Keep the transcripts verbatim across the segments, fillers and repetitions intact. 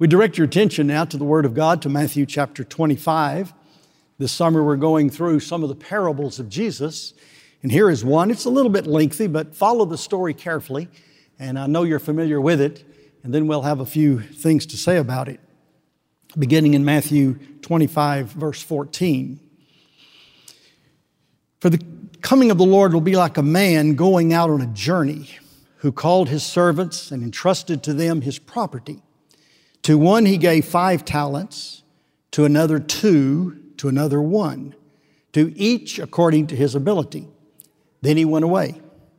We direct your attention now to the Word of God, to Matthew chapter twenty-five. This summer we're going through some of the parables of Jesus. And here is one. It's a little bit lengthy, but follow the story carefully. And I know you're familiar with it. And then we'll have a few things to say about it. Beginning in Matthew twenty-five, verse fourteen. For the coming of the Lord will be like a man going out on a journey, who called his servants and entrusted to them his property. To one he gave five talents, to another two, to another one, to each according to his ability. Then he went away.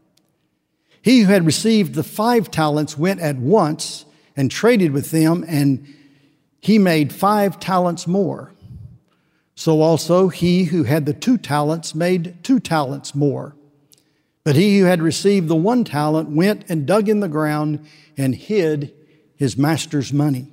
He who had received the five talents went at once and traded with them, and he made five talents more. So also he who had the two talents made two talents more. But he who had received the one talent went and dug in the ground and hid his master's money.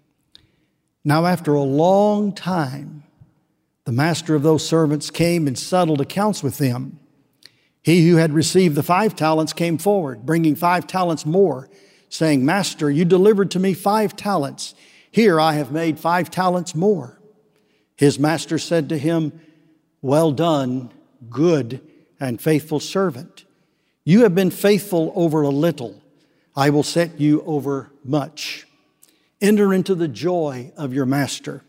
Now after a long time, the master of those servants came and settled accounts with them. He who had received the five talents came forward, bringing five talents more, saying, Master, you delivered to me five talents. Here I have made five talents more. His master said to him, Well done, good and faithful servant. You have been faithful over a little. I will set you over much. Enter into the joy of your master.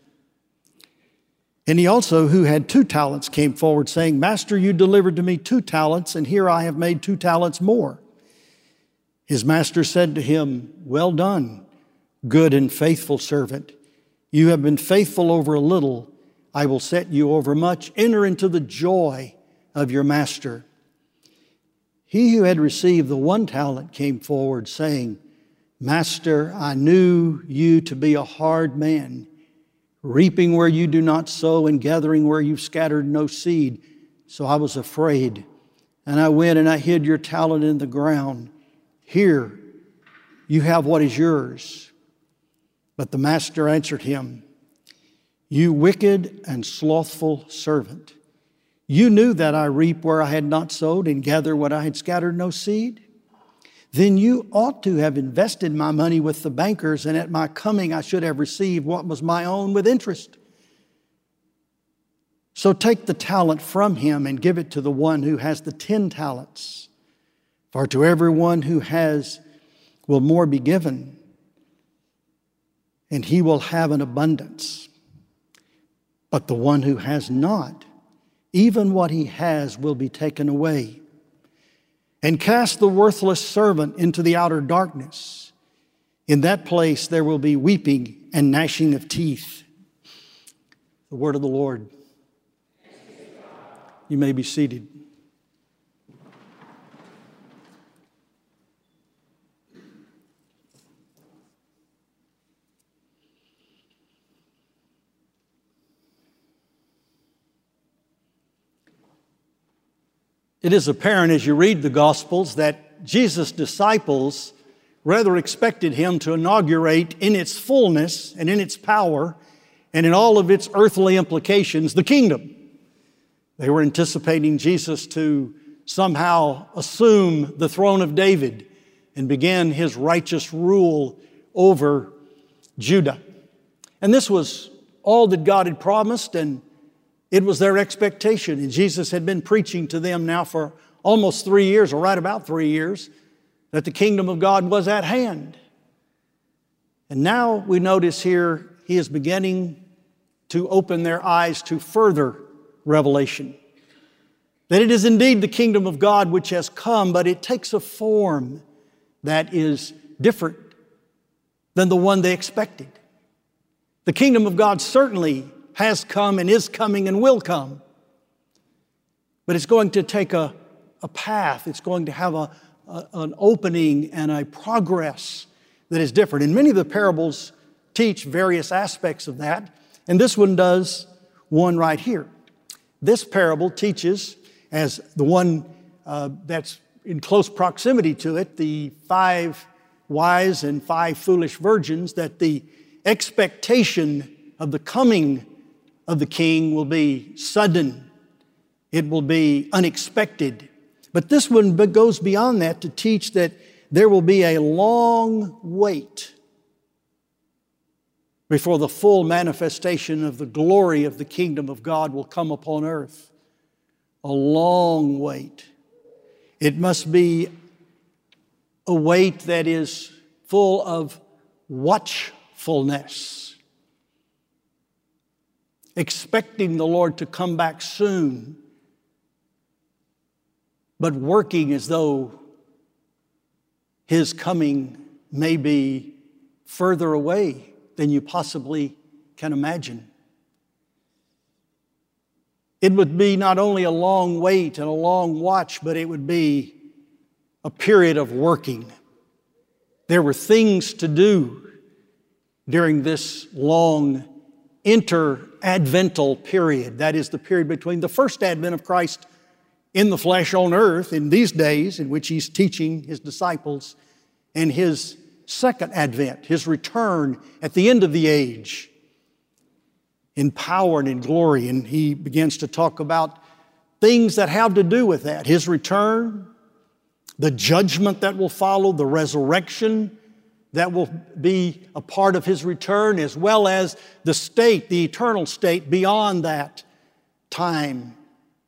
And he also, who had two talents, came forward, saying, Master, you delivered to me two talents, and here I have made two talents more. His master said to him, Well done, good and faithful servant. You have been faithful over a little. I will set you over much. Enter into the joy of your master. He who had received the one talent came forward, saying, Master, I knew you to be a hard man, reaping where you do not sow and gathering where you've scattered no seed. So I was afraid, and I went and I hid your talent in the ground. Here, you have what is yours. But the master answered him, You wicked and slothful servant, you knew that I reap where I had not sowed and gather what I had scattered no seed. Then you ought to have invested my money with the bankers, and at my coming I should have received what was my own with interest. So take the talent from him and give it to the one who has the ten talents. For to everyone who has will more be given, and he will have an abundance. But the one who has not, even what he has will be taken away. And cast the worthless servant into the outer darkness. In that place there will be weeping and gnashing of teeth. The word of the Lord. You may be seated. It is apparent as you read the Gospels that Jesus' disciples rather expected him to inaugurate in its fullness and in its power and in all of its earthly implications the kingdom. They were anticipating Jesus to somehow assume the throne of David and begin his righteous rule over Judah. And this was all that God had promised, and it was their expectation. And Jesus had been preaching to them now for almost three years, or right about three years, that the kingdom of God was at hand. And now we notice here he is beginning to open their eyes to further revelation. That it is indeed the kingdom of God which has come, but it takes a form that is different than the one they expected. The kingdom of God certainly has come and is coming and will come. But it's going to take a, a path. It's going to have a, a, an opening and a progress that is different. And many of the parables teach various aspects of that. And this one does one right here. This parable teaches, as the one uh, that's in close proximity to it, the five wise and five foolish virgins, that the expectation of the coming of the king will be sudden. It will be unexpected. But this one goes beyond that to teach that there will be a long wait before the full manifestation of the glory of the kingdom of God will come upon earth. A long wait. It must be a wait that is full of watchfulness, expecting the Lord to come back soon, but working as though His coming may be further away than you possibly can imagine. It would be not only a long wait and a long watch, but it would be a period of working. There were things to do during this long inter-advental period. That is the period between the first advent of Christ in the flesh on earth in these days in which He's teaching His disciples, and His second advent, His return at the end of the age in power and in glory. And He begins to talk about things that have to do with that. His return, the judgment that will follow, the resurrection that will be a part of His return, as well as the state, the eternal state beyond that time.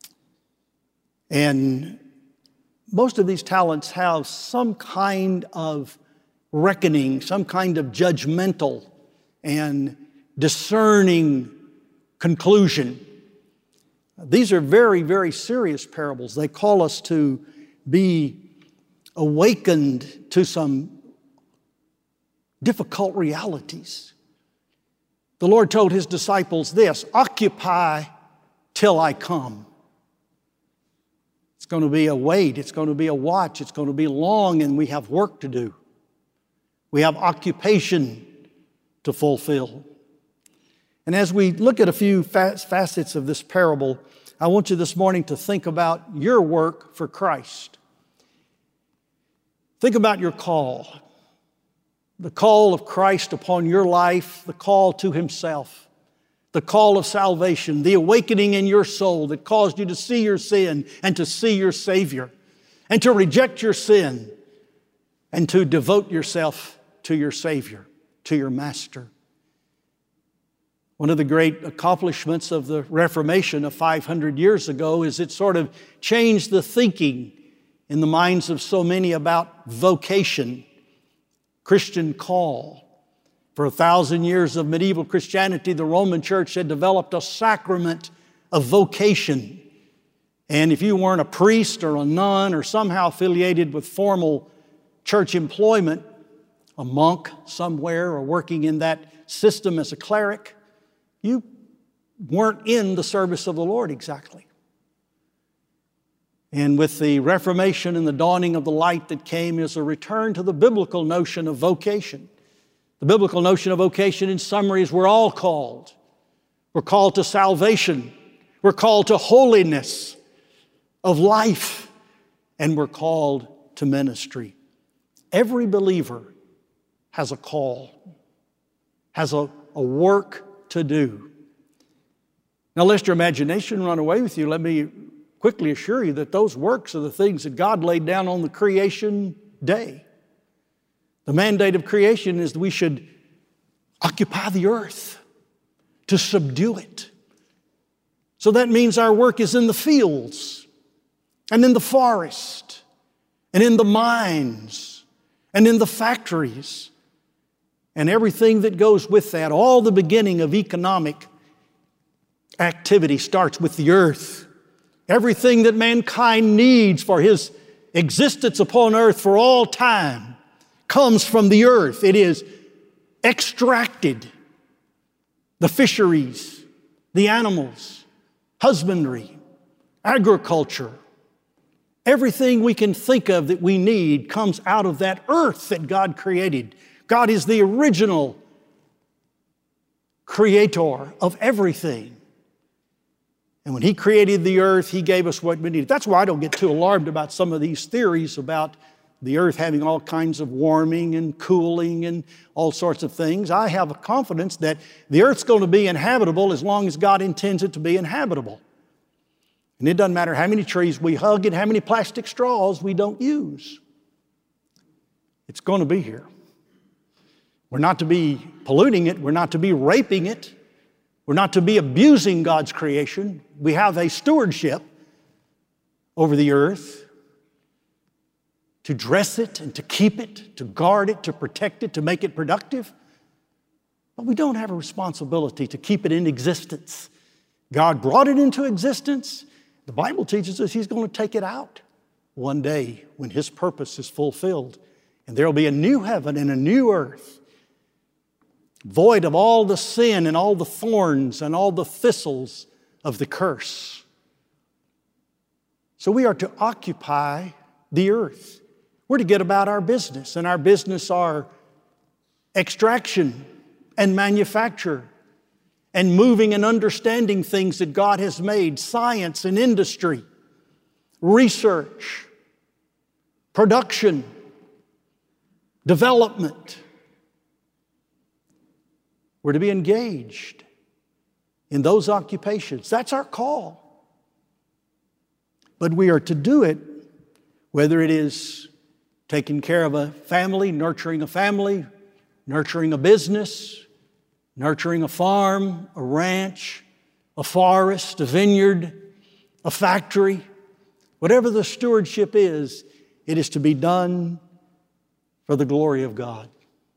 And most of these talents have some kind of reckoning, some kind of judgmental and discerning conclusion. These are very, very serious parables. They call us to be awakened to some difficult realities. The Lord told His disciples this: occupy till I come. It's going to be a wait, it's going to be a watch, it's going to be long, and we have work to do. We have occupation to fulfill. And as we look at a few facets of this parable, I want you this morning to think about your work for Christ. Think about your call, the call of Christ upon your life, the call to Himself, the call of salvation, the awakening in your soul that caused you to see your sin and to see your Savior, and to reject your sin and to devote yourself to your Savior, to your Master. One of the great accomplishments of the Reformation of five hundred years ago is it sort of changed the thinking in the minds of so many about vocation, Christian call. For a thousand years of medieval Christianity, the Roman Church had developed a sacrament of vocation. And if you weren't a priest or a nun or somehow affiliated with formal church employment, a monk somewhere or working in that system as a cleric, you weren't in the service of the Lord exactly. And with the Reformation and the dawning of the light that came is a return to the biblical notion of vocation. The biblical notion of vocation, in summary, is we're all called. We're called to salvation. We're called to holiness of life. And we're called to ministry. Every believer has a call, has a, a work to do. Now, lest your imagination run away with you, let me quickly assure you that those works are the things that God laid down on the creation day. The mandate of creation is that we should occupy the earth, to subdue it. So that means our work is in the fields and in the forest and in the mines and in the factories and everything that goes with that. All the beginning of economic activity starts with the earth. Everything that mankind needs for his existence upon earth for all time comes from the earth. It is extracted. The fisheries, the animals, husbandry, agriculture, everything we can think of that we need comes out of that earth that God created. God is the original creator of everything. And when He created the earth, He gave us what we needed. That's why I don't get too alarmed about some of these theories about the earth having all kinds of warming and cooling and all sorts of things. I have a confidence that the earth's going to be inhabitable as long as God intends it to be inhabitable. And it doesn't matter how many trees we hug and how many plastic straws we don't use. It's going to be here. We're not to be polluting it. We're not to be raping it. We're not to be abusing God's creation. We have a stewardship over the earth to dress it and to keep it, to guard it, to protect it, to make it productive. But we don't have a responsibility to keep it in existence. God brought it into existence. The Bible teaches us He's going to take it out one day when His purpose is fulfilled. And there will be a new heaven and a new earth, void of all the sin and all the thorns and all the thistles of the curse. So we are to occupy the earth. We're to get about our business, and our business are extraction and manufacture and moving and understanding things that God has made, science and industry, research, production, development. We're to be engaged in those occupations. That's our call. But we are to do it, whether it is taking care of a family, nurturing a family, nurturing a business, nurturing a farm, a ranch, a forest, a vineyard, a factory. Whatever the stewardship is, it is to be done for the glory of God.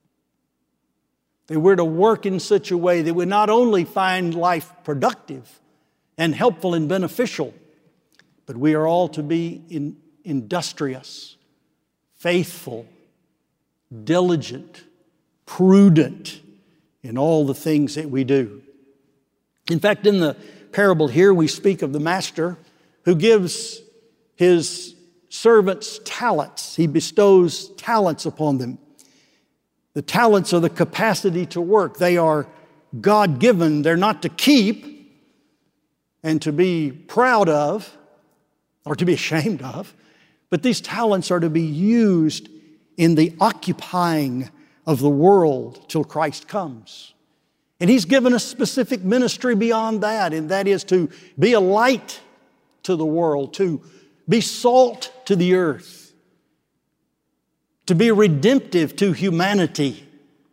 That we're to work in such a way that we not only find life productive and helpful and beneficial, but we are all to be in, industrious, faithful, diligent, prudent in all the things that we do. In fact, in the parable here, we speak of the master who gives his servants talents. He bestows talents upon them. The talents are the capacity to work. They are God-given. They're not to keep and to be proud of or to be ashamed of, but these talents are to be used in the occupying of the world till Christ comes. And He's given a specific ministry beyond that, and that is to be a light to the world, to be salt to the earth, to be redemptive to humanity,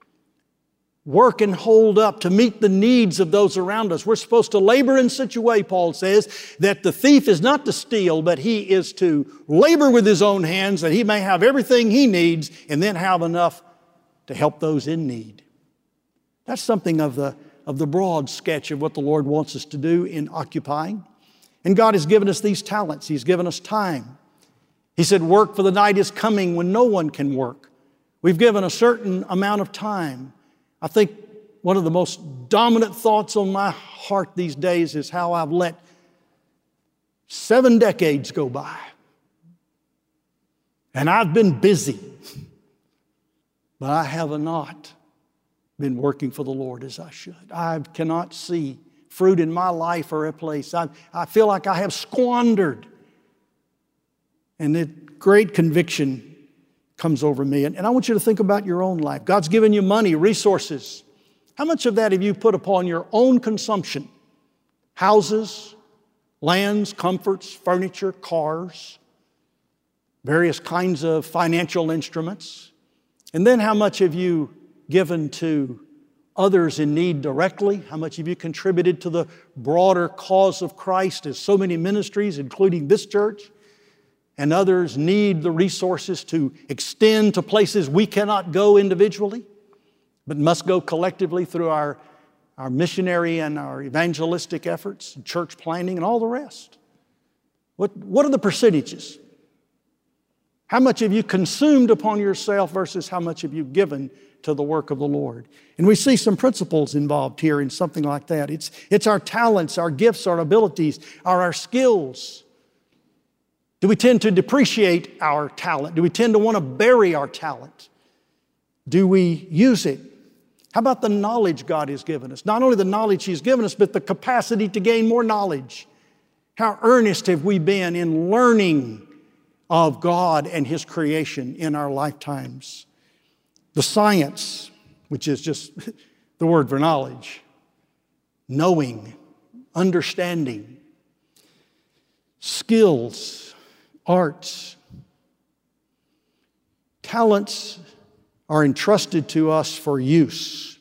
work and hold up to meet the needs of those around us. We're supposed to labor in such a way, Paul says, that the thief is not to steal, but he is to labor with his own hands that he may have everything he needs and then have enough to help those in need. That's something of the, of the broad sketch of what the Lord wants us to do in occupying. And God has given us these talents. He's given us time. He said, work, for the night is coming when no one can work. We've given a certain amount of time. I think one of the most dominant thoughts on my heart these days is how I've let seven decades go by. And I've been busy, but I have not been working for the Lord as I should. I cannot see fruit in my life or a place. I, I feel like I have squandered. And that great conviction comes over me. And, and I want you to think about your own life. God's given you money, resources. How much of that have you put upon your own consumption? Houses, lands, comforts, furniture, cars, various kinds of financial instruments. And then how much have you given to others in need directly? How much have you contributed to the broader cause of Christ as so many ministries, including this church, and others need the resources to extend to places we cannot go individually, but must go collectively through our, our missionary and our evangelistic efforts, and church planning, and all the rest? What, what are the percentages? How much have you consumed upon yourself versus how much have you given to the work of the Lord? And we see some principles involved here in something like that. It's, it's our talents, our gifts, our abilities, our, our skills. Do we tend to depreciate our talent? Do we tend to want to bury our talent? Do we use it? How about the knowledge God has given us? Not only the knowledge He's given us, but the capacity to gain more knowledge. How earnest have we been in learning of God and His creation in our lifetimes? The science, which is just the word for knowledge, knowing, understanding, skills, arts, talents are entrusted to us for use.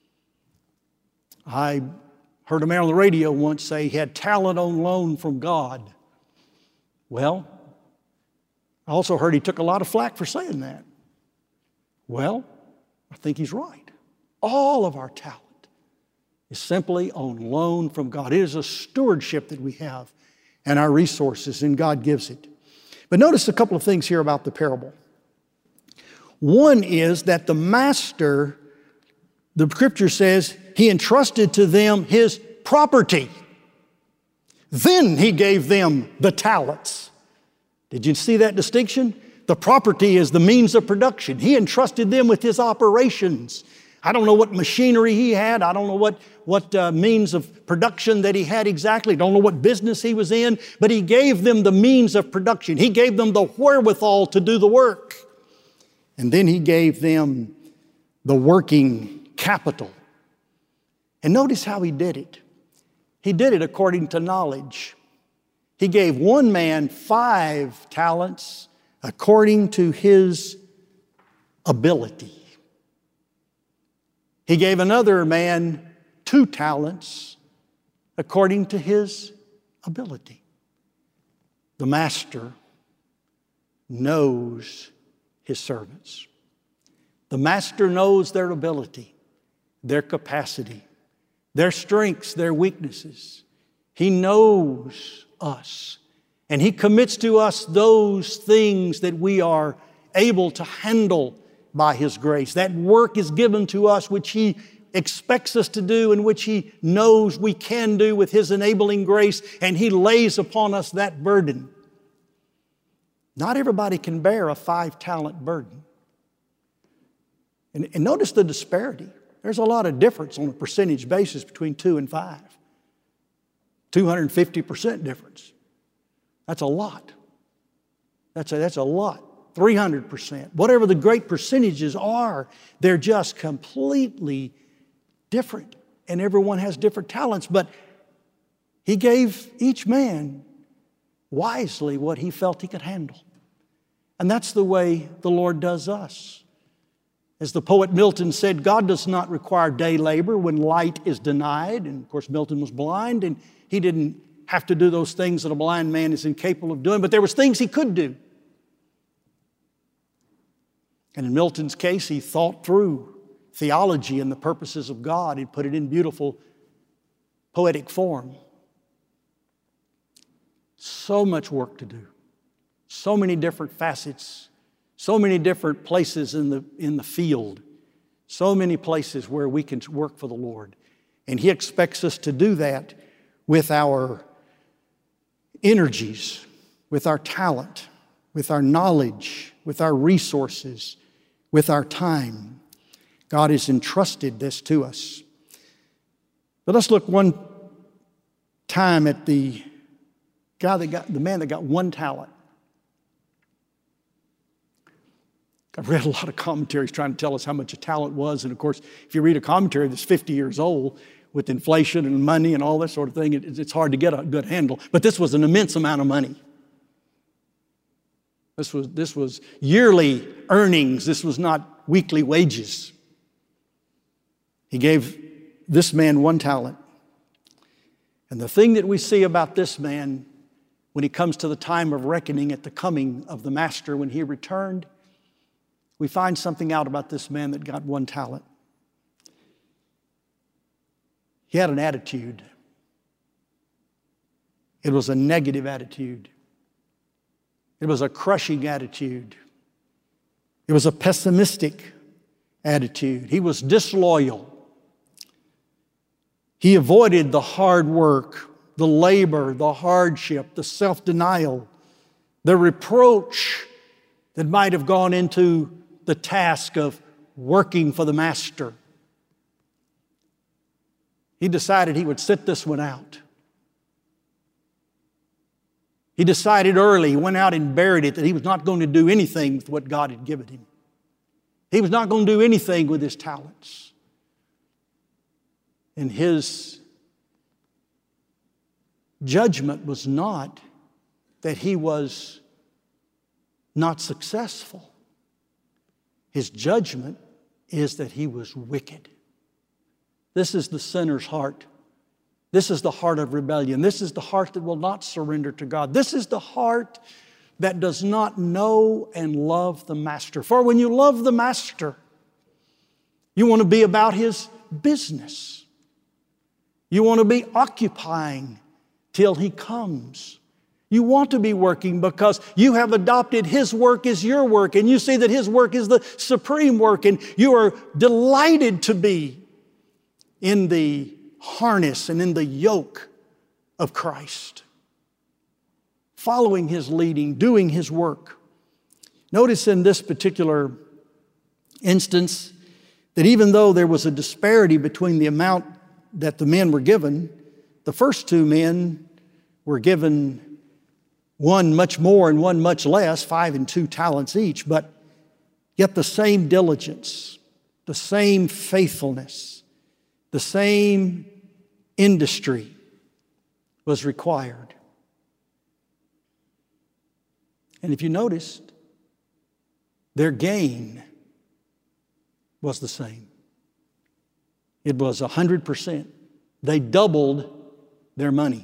I heard a man on the radio once say he had talent on loan from God. Well, I also heard he took a lot of flack for saying that. Well, I think he's right. All of our talent is simply on loan from God. It is a stewardship that we have and our resources, and God gives it. But notice a couple of things here about the parable. One is that the master, the scripture says, he entrusted to them his property. Then he gave them the talents. Did you see that distinction? The property is the means of production. He entrusted them with his operations. I don't know what machinery he had. I don't know what, what uh, means of production that he had exactly. Don't know what business he was in. But he gave them the means of production. He gave them the wherewithal to do the work. And then he gave them the working capital. And notice how he did it. He did it according to knowledge. He gave one man five talents according to his ability. He gave another man two talents according to his ability. The master knows his servants. The master knows their ability, their capacity, their strengths, their weaknesses. He knows us, and he commits to us those things that we are able to handle by his grace. That work is given to us which he expects us to do and which he knows we can do with his enabling grace, and he lays upon us that burden. Not everybody can bear a five-talent burden. And, and notice the disparity. There's a lot of difference on a percentage basis between two and five. two hundred fifty percent difference. That's a lot. That's a, that's a lot. three hundred percent. Whatever the great percentages are, they're just completely different. And everyone has different talents. But he gave each man wisely what he felt he could handle. And that's the way the Lord does us. As the poet Milton said, God does not require day labor when light is denied. And of course, Milton was blind, and he didn't have to do those things that a blind man is incapable of doing, but there was things he could do. And in Milton's case, he thought through theology and the purposes of God. He put it in beautiful poetic form. So much work to do. So many different facets. So many different places in the, in the field. So many places where we can work for the Lord. And he expects us to do that with our energies, with our talent, with our knowledge, with our resources, with our time. God has entrusted this to us. But let's look one time at the guy that got, the man that got one talent. I've read a lot of commentaries trying to tell us how much a talent was. And of course, if you read a commentary that's fifty years old, with inflation and money and all that sort of thing, it, it's hard to get a good handle. But this was an immense amount of money. This was, this was yearly earnings. This was not weekly wages. He gave this man one talent. And the thing that we see about this man when he comes to the time of reckoning at the coming of the master when he returned, we find something out about this man that got one talent. He had an attitude. It was a negative attitude. It was a crushing attitude. It was a pessimistic attitude. He was disloyal. He avoided the hard work, the labor, the hardship, the self-denial, the reproach that might have gone into the task of working for the master. He decided he would sit this one out. He decided early, he went out and buried it, that he was not going to do anything with what God had given him. He was not going to do anything with his talents. And his judgment was not that he was not successful. His judgment is that he was wicked. This is the sinner's heart. This is the heart of rebellion. This is the heart that will not surrender to God. This is the heart that does not know and love the Master. For when you love the Master, you want to be about His business. You want to be occupying till He comes. You want to be working because you have adopted His work as your work, and you see that His work is the supreme work, and you are delighted to be in the harness and in the yoke of Christ, following His leading, doing His work. Notice in this particular instance that even though there was a disparity between the amount that the men were given, the first two men were given one much more and one much less, five and two talents each, but yet the same diligence, the same faithfulness, the same industry was required. And if you noticed, their gain was the same. It was one hundred percent. They doubled their money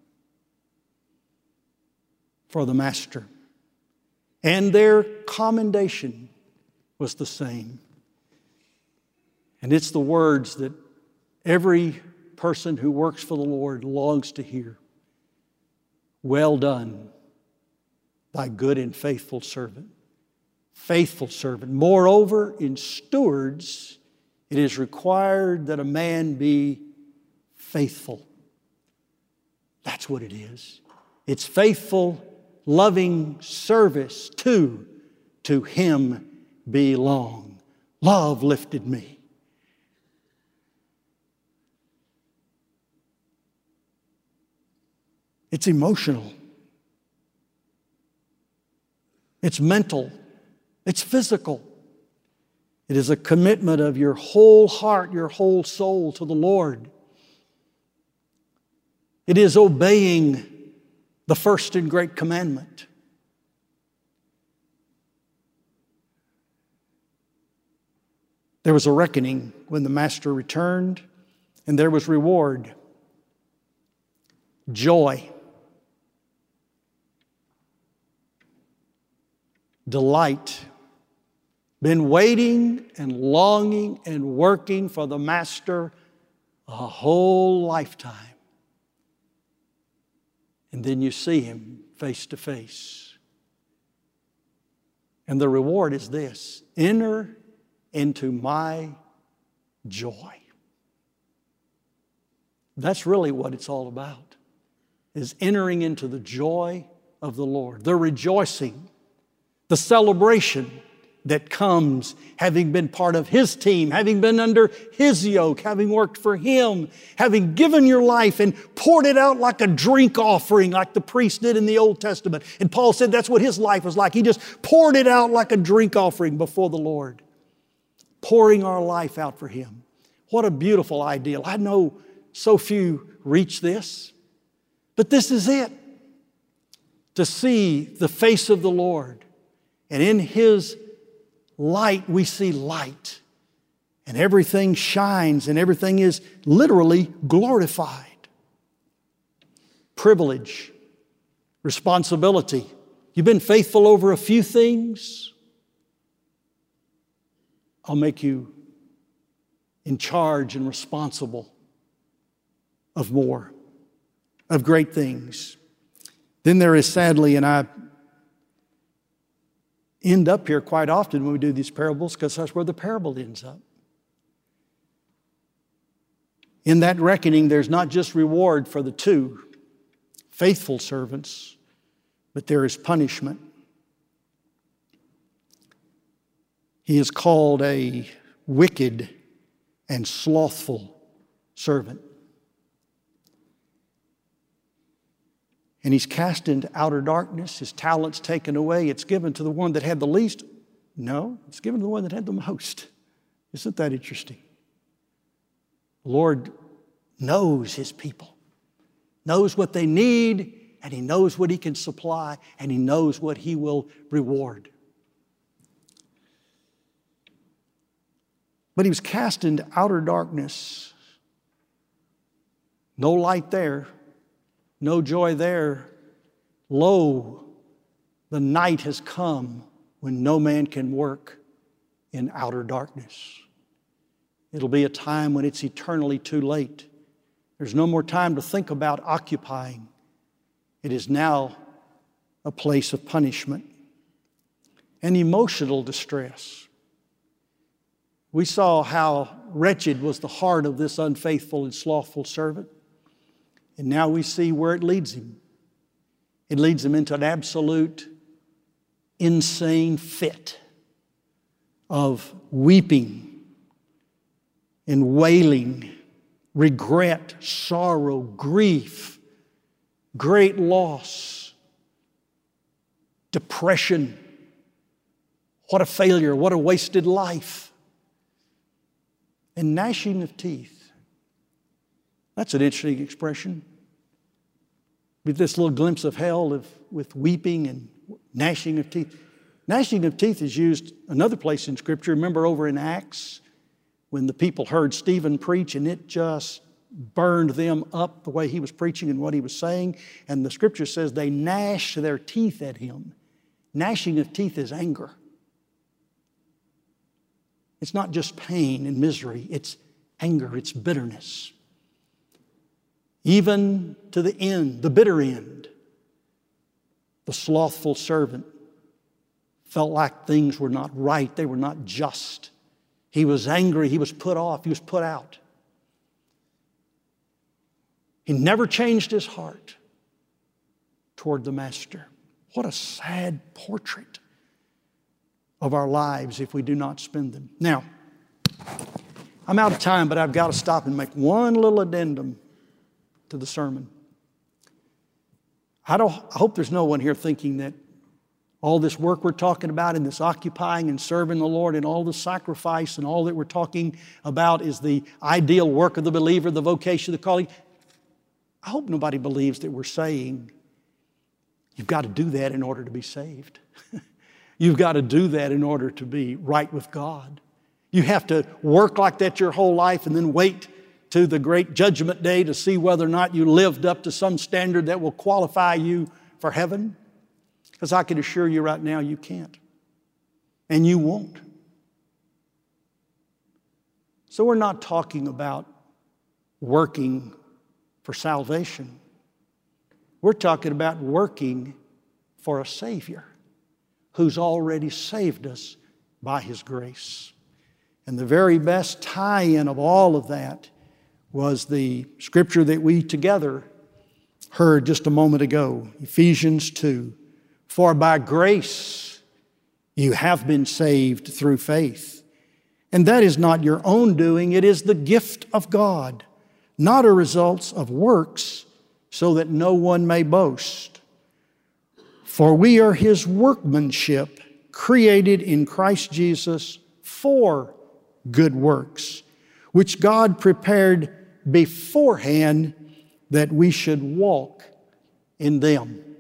for the Master. And their commendation was the same. And it's the words that every person who works for the Lord longs to hear. Well done, thy good and faithful servant. Faithful servant. Moreover, in stewards, it is required that a man be faithful. That's what it is. It's faithful, loving service to, to Him belong. Love lifted me. It's emotional. It's mental. It's physical. It is a commitment of your whole heart, your whole soul to the Lord. It is obeying the first and great commandment. There was a reckoning when the Master returned, and there was reward, joy, delight. Been waiting and longing and working for the Master a whole lifetime. And then you see Him face to face. And the reward is this: enter into my joy. That's really what it's all about, is entering into the joy of the Lord, the rejoicing, the celebration that comes having been part of His team, having been under His yoke, having worked for Him, having given your life and poured it out like a drink offering, like the priest did in the Old Testament. And Paul said that's what his life was like. He just poured it out like a drink offering before the Lord, pouring our life out for Him. What a beautiful ideal. I know so few reach this, but this is it. To see the face of the Lord, and in His light, we see light. And everything shines and everything is literally glorified. Privilege, responsibility. You've been faithful over a few things, I'll make you in charge and responsible of more, of great things. Then there is sadly, and I end up here quite often when we do these parables because that's where the parable ends up. In that reckoning, there's not just reward for the two faithful servants, but there is punishment. He is called a wicked and slothful servant. And he's cast into outer darkness. His talents taken away. It's given to the one that had the least. No, it's given to the one that had the most. Isn't that interesting? The Lord knows His people, knows what they need, and He knows what He can supply, and He knows what He will reward. But he was cast into outer darkness. No light there, no joy there. Lo, the night has come when no man can work in outer darkness. It'll be a time when it's eternally too late. There's no more time to think about occupying. It is now a place of punishment and emotional distress. We saw how wretched was the heart of this unfaithful and slothful servant. And now we see where it leads him. It leads him into an absolute insane fit of weeping and wailing, regret, sorrow, grief, great loss, depression. What a failure, what a wasted life. And gnashing of teeth. That's an interesting expression. With this little glimpse of hell of, with weeping and gnashing of teeth. Gnashing of teeth is used another place in Scripture. Remember over in Acts when the people heard Stephen preach and it just burned them up the way he was preaching and what he was saying. And the Scripture says they gnashed their teeth at him. Gnashing of teeth is anger. It's not just pain and misery. It's anger. It's bitterness. Even to the end, the bitter end, the slothful servant felt like things were not right. They were not just. He was angry. He was put off. He was put out. He never changed his heart toward the Master. What a sad portrait of our lives if we do not spend them. Now, I'm out of time, but I've got to stop and make one little addendum to the sermon. I don't. I hope there's no one here thinking that all this work we're talking about and this occupying and serving the Lord and all the sacrifice and all that we're talking about is the ideal work of the believer, the vocation, the calling. I hope nobody believes that we're saying you've got to do that in order to be saved. You've got to do that in order to be right with God. You have to work like that your whole life and then wait to the great judgment day to see whether or not you lived up to some standard that will qualify you for heaven. Because I can assure you right now you can't. And you won't. So we're not talking about working for salvation. We're talking about working for a Savior who's already saved us by His grace. And the very best tie-in of all of that was the scripture that we together heard just a moment ago, Ephesians two. For by grace you have been saved through faith. And that is not your own doing, it is the gift of God, not a result of works, so that no one may boast. For we are His workmanship, created in Christ Jesus for good works, which God prepared beforehand that we should walk in them.